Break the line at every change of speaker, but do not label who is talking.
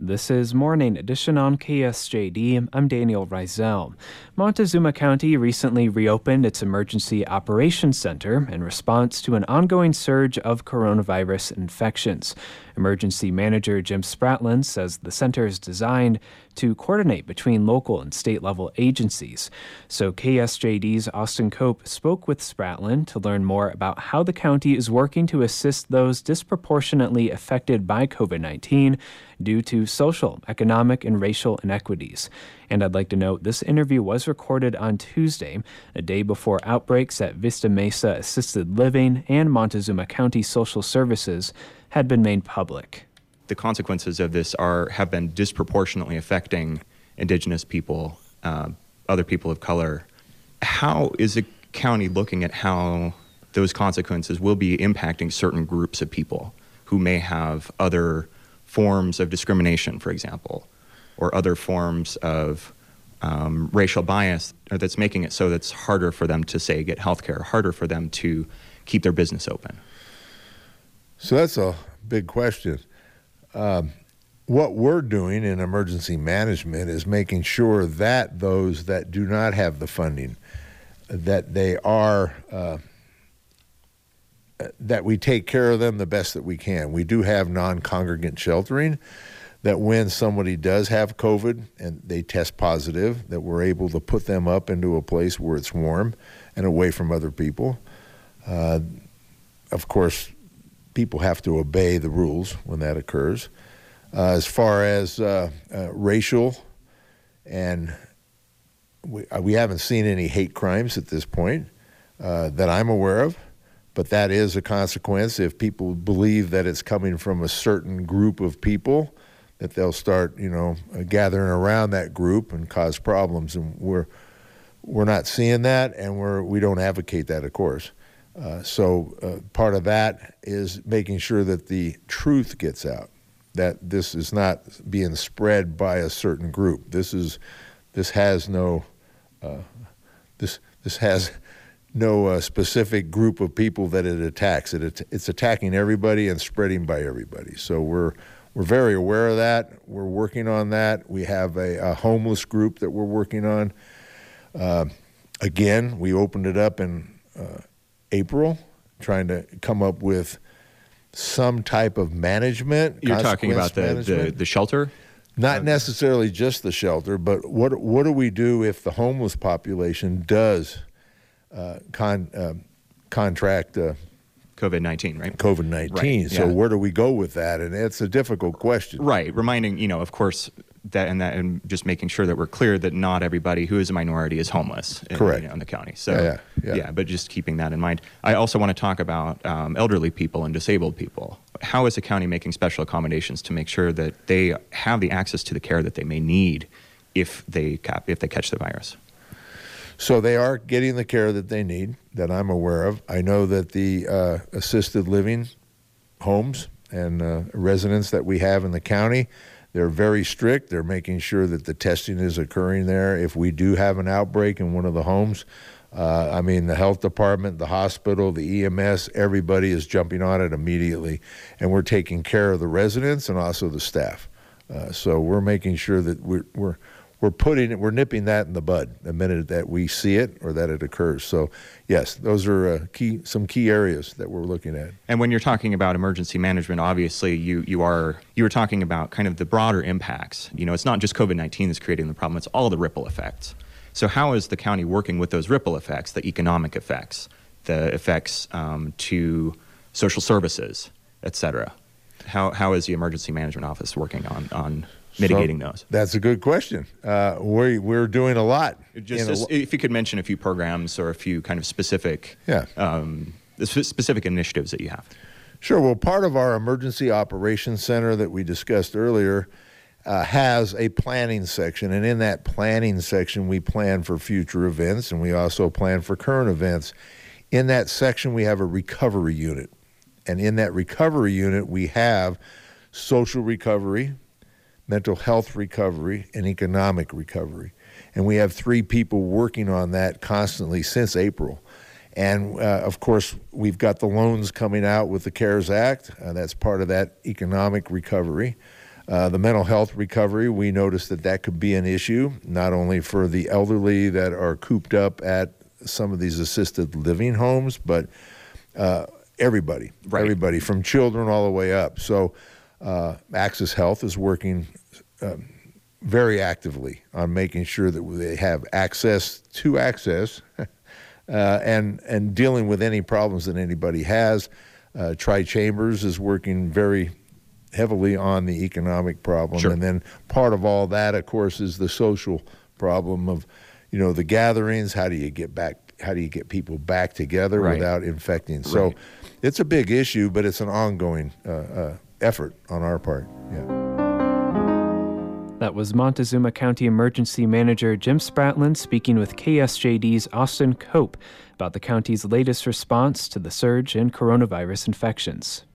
This is Morning Edition on KSJD. I'm Daniel Reisel. Montezuma County recently reopened its Emergency Operations Center in response to an ongoing surge of coronavirus infections. Emergency Manager Jim Spratland says the center is designed to coordinate between local and state-level agencies. So KSJD's Austin Cope spoke with Spratland to learn more about how the county is working to assist those disproportionately affected by COVID-19 due to social, economic, and racial inequities. And I'd like to note this interview was recorded on Tuesday, a day before outbreaks at Vista Mesa Assisted Living and Montezuma County Social Services had been made public.
The consequences of this have been disproportionately affecting Indigenous people, other people of color. How is the county looking at how those consequences will be impacting certain groups of people who may have other forms of discrimination, for example, or other forms of racial bias that's making it so that it's harder for them to, say, get health care, harder for them to keep their business open?
So that's a big question. What we're doing in emergency management is making sure that those that do not have the funding, that they are, that we take care of them the best that we can. We do have non-congregant sheltering, that when somebody does have COVID and they test positive, that we're able to put them up into a place where it's warm and away from other people. Of course, people have to obey the rules when that occurs. As far as racial, and we haven't seen any hate crimes at this point that I'm aware of, but that is a consequence. If people believe that it's coming from a certain group of people, that they'll start, gathering around that group and cause problems. And we're not seeing that, and we don't advocate that, of course. So part of that is making sure that the truth gets out, that this is not being spread by a certain group. This has no specific group of people that it attacks. It's attacking everybody and spreading by everybody. So we're very aware of that. We're working on that. We have a homeless group that we're working on. Again, we opened it up in April, trying to come up with some type of management.
You're talking about the shelter?
Not necessarily just the shelter, but what do we do if the homeless population does contract
COVID-19, right?
COVID-19.
Right,
so
yeah.
where do we go with that? And it's a difficult question.
Right. Reminding, of course, and just making sure that we're clear that not everybody who is a minority is homeless in the county. So yeah, but just keeping that in mind. I also want to talk about elderly people and disabled people. How is the county making special accommodations to make sure that they have the access to the care that they may need if they catch the virus?
So they are getting the care that they need, that I'm aware of. I know that the assisted living homes and residents that we have in the county, they're very strict. They're making sure that the testing is occurring there. If we do have an outbreak in one of the homes, the health department, the hospital, the EMS, everybody is jumping on it immediately. And we're taking care of the residents and also the staff. So we're making sure that we're nipping that in the bud the minute that we see it or that it occurs. So yes, those are some key areas that we're looking at.
And when you're talking about emergency management, obviously you were talking about kind of the broader impacts. It's not just COVID-19 that's creating the problem, it's all the ripple effects. So how is the county working with those ripple effects, the economic effects, the effects to social services, et cetera? How is the emergency management office working on mitigating those?
That's a good question. We're doing a lot.
If you could mention a few programs or a few kind of specific specific initiatives that you have.
Sure. Well, part of our Emergency Operations Center that we discussed earlier has a planning section, and in that planning section we plan for future events, and we also plan for current events. In that section we have a recovery unit, and in that recovery unit we have social recovery, mental health recovery, and economic recovery. And we have 3 people working on that constantly since April. And of course, we've got the loans coming out with the CARES Act. That's part of that economic recovery. The mental health recovery, we noticed that could be an issue, not only for the elderly that are cooped up at some of these assisted living homes, but everybody,
Right.
everybody from children all the way up. So Access Health is working very actively on making sure that they have access to access and dealing with any problems that anybody has. Tri-Chambers is working very heavily on the economic problem.
Sure.
And then part of all that, of course, is the social problem of, the gatherings. How do you get people back together
Right.
without infecting? So
Right.
it's a big issue, but it's an ongoing effort on our part. Yeah.
That was Montezuma County Emergency Manager Jim Spratlin speaking with KSJD's Austin Cope about the county's latest response to the surge in coronavirus infections.